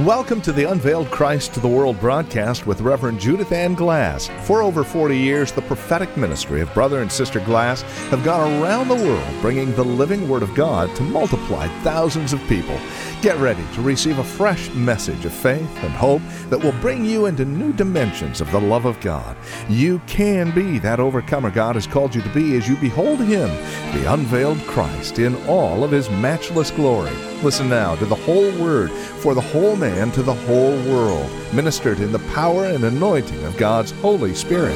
Welcome to the Unveiled Christ to the World broadcast with Reverend Judith Ann Glass. For over 40 years, the prophetic ministry of Brother and Sister Glass have gone around the world bringing the living Word of God to multiply thousands of people. Get ready to receive a fresh message of faith and hope that will bring you into new dimensions of the love of God. You can be that overcomer God has called you to be as you behold Him, the unveiled Christ, in all of His matchless glory. Listen now to the whole Word for the whole man to the whole world, ministered in the power and anointing of God's Holy Spirit.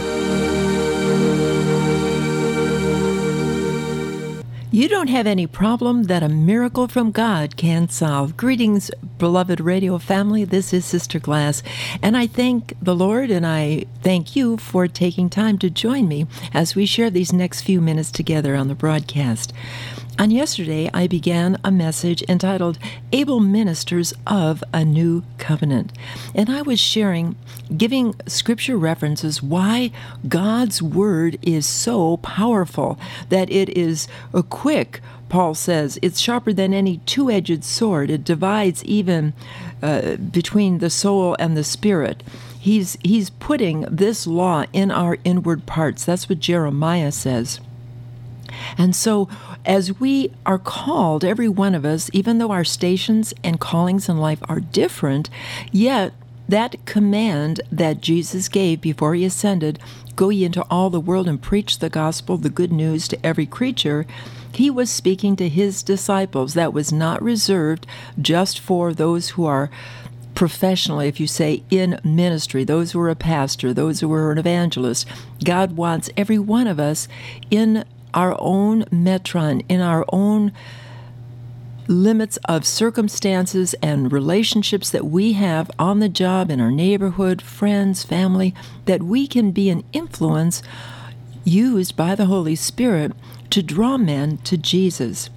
You don't have any problem that a miracle from God can solve. Greetings, beloved radio family. This is Sister Glass, and I thank the Lord and I thank you for taking time to join me as we share these next few minutes together on the broadcast. On yesterday, I began a message entitled Able Ministers of a New Covenant. And I was giving scripture references why God's Word is so powerful, that it is quick. Paul says it's sharper than any two-edged sword. It divides even between the soul and the spirit. He's putting this law in our inward parts. That's what Jeremiah says. And so, as we are called, every one of us, even though our stations and callings in life are different, yet that command that Jesus gave before He ascended, go ye into all the world and preach the gospel, the good news to every creature, He was speaking to His disciples. That was not reserved just for those who are professionally, if you say, in ministry, those who are a pastor, those who are an evangelist. God wants every one of us in our own metron, in our own limits of circumstances and relationships that we have on the job, in our neighborhood, friends, family, that we can be an influence used by the Holy Spirit to draw men to Jesus.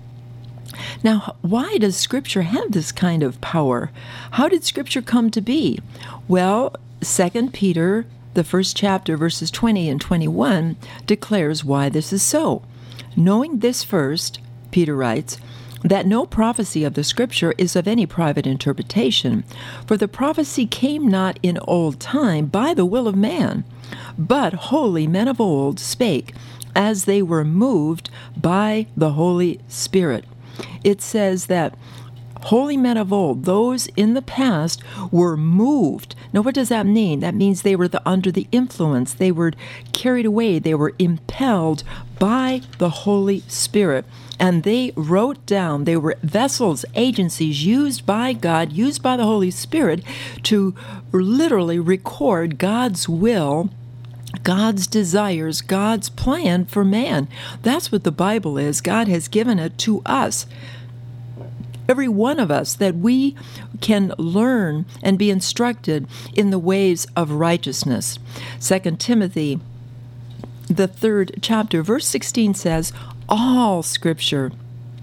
Now, why does Scripture have this kind of power? How did Scripture come to be? Well, 2 Peter, the first chapter, verses 20 and 21, declares why this is so. Knowing this first, Peter writes, that no prophecy of the Scripture is of any private interpretation, for the prophecy came not in old time by the will of man, but holy men of old spake, as they were moved by the Holy Spirit. It says that holy men of old, those in the past, were moved. Now, what does that mean? That means they were under the influence. They were carried away. They were impelled by the Holy Spirit. And they wrote down, they were vessels, agencies used by God, used by the Holy Spirit to literally record God's will, God's desires, God's plan for man. That's what the Bible is. God has given it to us, every one of us, that we can learn and be instructed in the ways of righteousness. 2 Timothy, the 3rd chapter, verse 16 says, all Scripture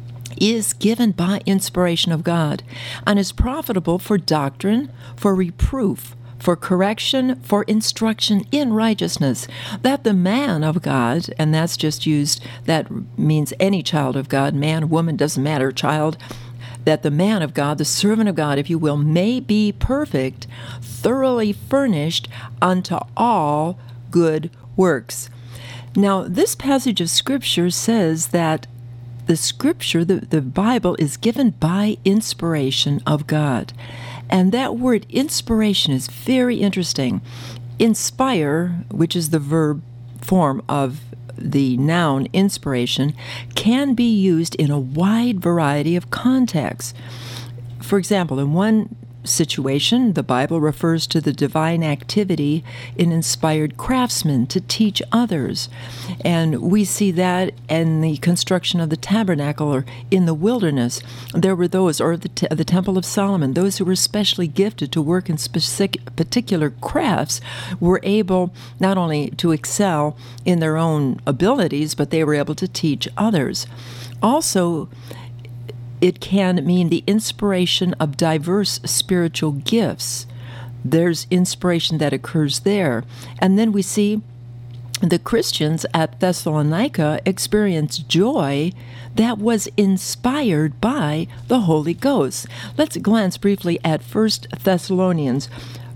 is given by inspiration of God and is profitable for doctrine, for reproof, for correction, for instruction in righteousness, that the man of God, and that's just used, that means any child of God, man, woman, doesn't matter, child, that the man of God, the servant of God, if you will, may be perfect, thoroughly furnished unto all good works. Now, this passage of Scripture says that the Scripture, the Bible, is given by inspiration of God. And that word inspiration is very interesting. Inspire, which is the verb form of the noun inspiration, can be used in a wide variety of contexts. For example, in one situation, the Bible refers to the divine activity in inspired craftsmen to teach others. And we see that in the construction of the tabernacle or in the wilderness. There were those, or the Temple of Solomon, those who were especially gifted to work in particular crafts were able not only to excel in their own abilities, but they were able to teach others. Also, it can mean the inspiration of diverse spiritual gifts. There's inspiration that occurs there. And then we see the Christians at Thessalonica experienced joy that was inspired by the Holy Ghost. Let's glance briefly at 1 Thessalonians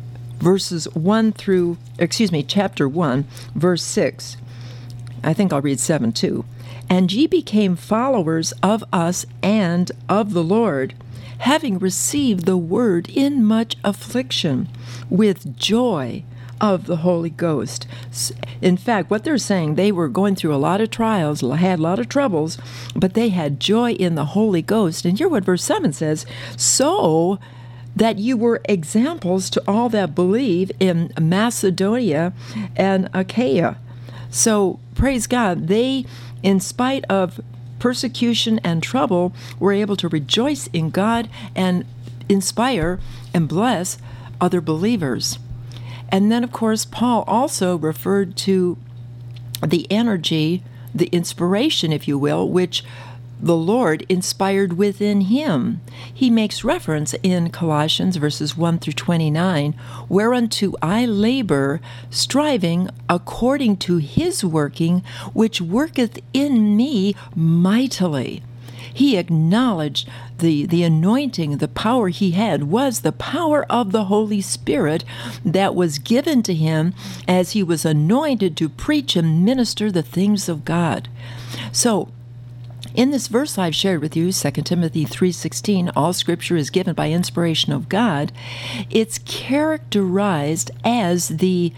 chapter 1, verse 6. I think I'll read 7 too. And ye became followers of us and of the Lord, having received the word in much affliction, with joy of the Holy Ghost. In fact, what they're saying, they were going through a lot of trials, had a lot of troubles, but they had joy in the Holy Ghost. And hear what verse 7 says, so that you were examples to all that believe in Macedonia and Achaia. So, praise God, they, in spite of persecution and trouble, were able to rejoice in God and inspire and bless other believers. And then, of course, Paul also referred to the energy, the inspiration, if you will, which the Lord inspired within him. He makes reference in Colossians verses 1 through 29, whereunto I labor, striving according to his working, which worketh in me mightily. He acknowledged the anointing, the power he had was the power of the Holy Spirit that was given to him as he was anointed to preach and minister the things of God. So, in this verse I've shared with you, 2 Timothy 3:16, all Scripture is given by inspiration of God. It's characterized as the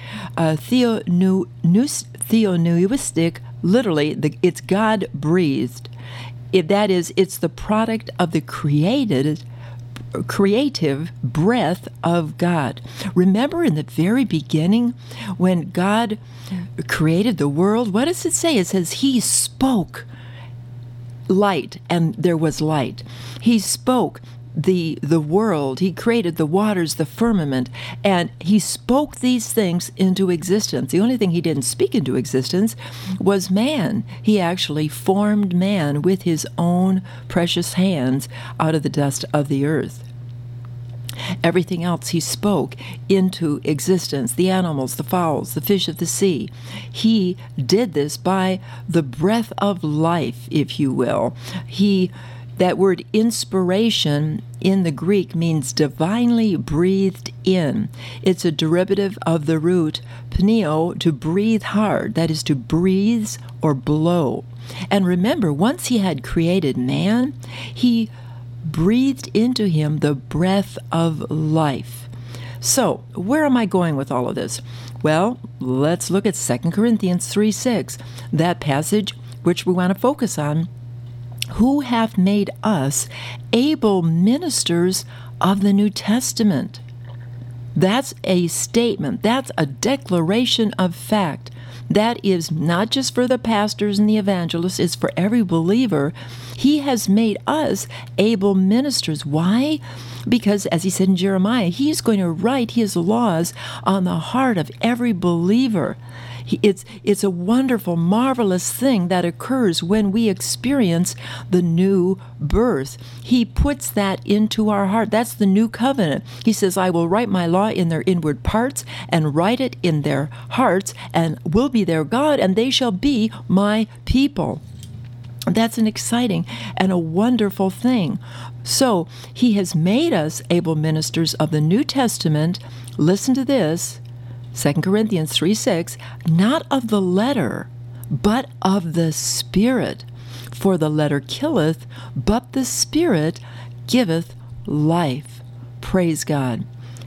theopneustic, literally, it's God-breathed. That is, it's the product of the creative breath of God. Remember in the very beginning when God created the world, what does it say? It says he spoke light and there was light. He spoke the world. He created the waters, the firmament, and he spoke these things into existence. The only thing he didn't speak into existence was man. He actually formed man with his own precious hands out of the dust of the earth. Everything else he spoke into existence, the animals, the fowls, the fish of the sea. He did this by the breath of life, if you will. That word inspiration in the Greek means divinely breathed in. It's a derivative of the root pneo, to breathe hard, that is to breathe or blow. And remember, once he had created man, he breathed into him the breath of life. So, where am I going with all of this? Well, let's look at 2 Corinthians 3:6, that passage which we want to focus on. Who hath made us able ministers of the New Testament? That's a statement. That's a declaration of fact. That is not just for the pastors and the evangelists, it's for every believer. He has made us able ministers. Why? Because, as he said in Jeremiah, he's going to write his laws on the heart of every believer. It's a wonderful, marvelous thing that occurs when we experience the new birth. He puts that into our heart. That's the new covenant. He says, I will write my law in their inward parts and write it in their hearts and will be their God, and they shall be my people. That's an exciting and a wonderful thing. So he has made us able ministers of the New Testament. Listen to this. 2 Corinthians 3:6, not of the letter, but of the Spirit. For the letter killeth, but the Spirit giveth life. Praise God.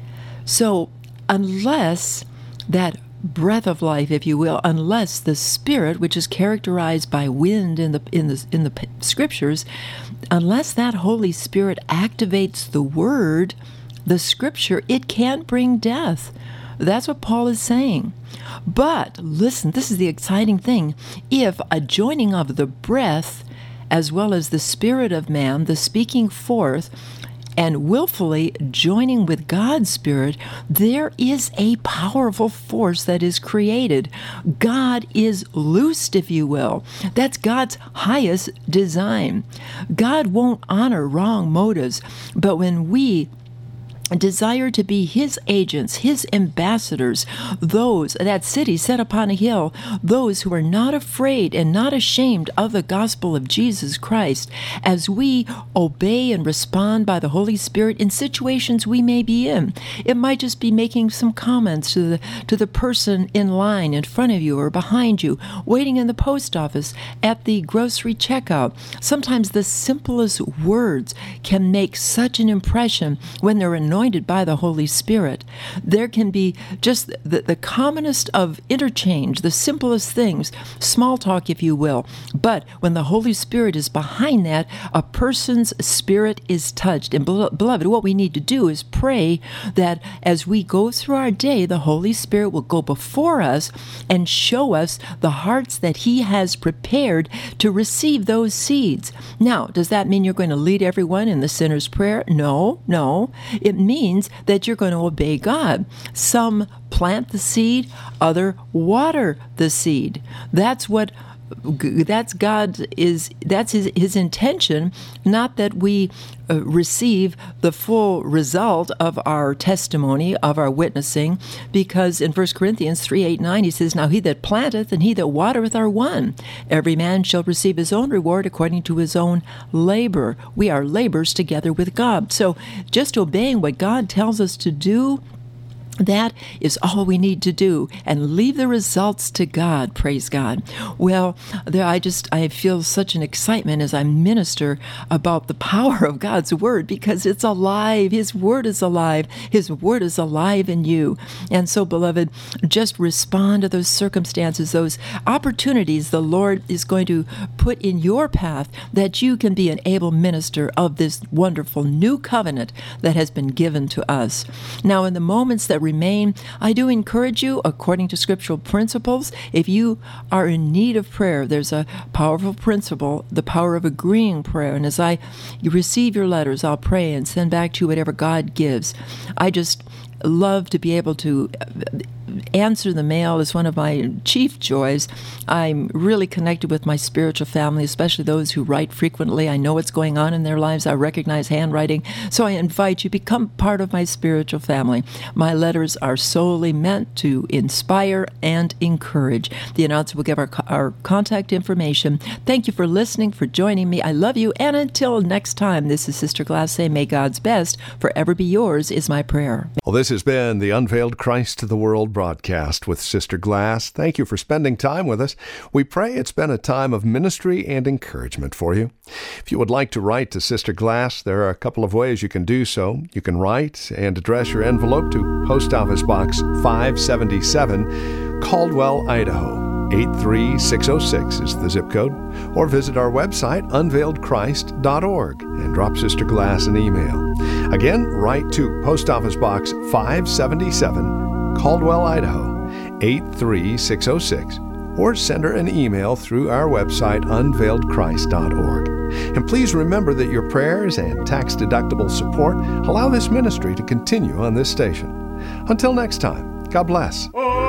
So unless that breath of life, if you will, unless the Spirit, which is characterized by wind in the Scriptures, unless that Holy Spirit activates the Word, the Scripture, it can't bring death. That's what Paul is saying. But listen, this is the exciting thing. If a joining of the breath as well as the spirit of man, the speaking forth, and willfully joining with God's Spirit, there is a powerful force that is created. God is loosed, if you will. That's God's highest design. God won't honor wrong motives, but when we desire to be his agents, his ambassadors, that city set upon a hill, those who are not afraid and not ashamed of the gospel of Jesus Christ, as we obey and respond by the Holy Spirit in situations we may be in. It might just be making some comments to the person in line in front of you or behind you, waiting in the post office, at the grocery checkout. Sometimes the simplest words can make such an impression when they're anointed by the Holy Spirit. There can be just the commonest of interchange, the simplest things, small talk, if you will. But when the Holy Spirit is behind that, a person's spirit is touched. And beloved, what we need to do is pray that as we go through our day, the Holy Spirit will go before us and show us the hearts that he has prepared to receive those seeds. Now, does that mean you're going to lead everyone in the sinner's prayer? No. It means that you're going to obey God. Some plant the seed, other water the seed. That's his intention, not that we receive the full result of our testimony, of our witnessing, because in 1 Corinthians 3:8-9 he says, "Now he that planteth and he that watereth are one. Every man shall receive his own reward according to his own labor." We are laborers together with God. So just obeying what God tells us to do, that is all we need to do, and leave the results to God. Praise God. Well, I feel such an excitement as I minister about the power of God's Word, because it's alive. His Word is alive. His Word is alive in you. And so, beloved, just respond to those circumstances, those opportunities the Lord is going to put in your path, that you can be an able minister of this wonderful new covenant that has been given to us. Now, in the moments that remain, I do encourage you, according to scriptural principles, if you are in need of prayer, there's a powerful principle, the power of agreeing prayer. And as I receive your letters, I'll pray and send back to you whatever God gives. I just love to be able to answer the mail is one of my chief joys. I'm really connected with my spiritual family, especially those who write frequently. I know what's going on in their lives. I recognize handwriting. So I invite you, become part of my spiritual family. My letters are solely meant to inspire and encourage. The announcer will give our contact information. Thank you for listening, for joining me. I love you. And until next time, this is Sister Glass saying, may God's best forever be yours is my prayer. Well, this has been the Unveiled Christ to the World broadcast with Sister Glass. Thank you for spending time with us. We pray it's been a time of ministry and encouragement for you. If you would like to write to Sister Glass, there are a couple of ways you can do so. You can write and address your envelope to Post Office Box 577, Caldwell, Idaho. 83606 is the zip code, or visit our website, unveiledchrist.org, and drop Sister Glass an email. Again, write to Post Office Box 577, Caldwell, Idaho, 83606, or send her an email through our website, unveiledchrist.org. And please remember that your prayers and tax-deductible support allow this ministry to continue on this station. Until next time, God bless.